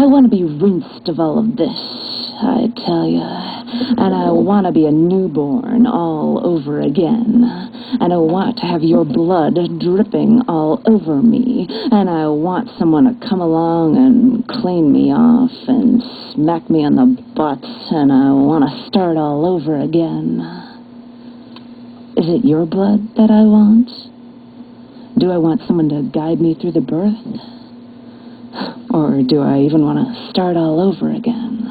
want to be rinsed of all of this, I tell ya. And I want to be a newborn all over again. And I want to have your blood dripping all over me. And I want someone to come along and clean me off and smack me on the butt. And I want to start all over again. Is it your blood that I want? Do I want someone to guide me through the birth? Or do I even want to start all over again?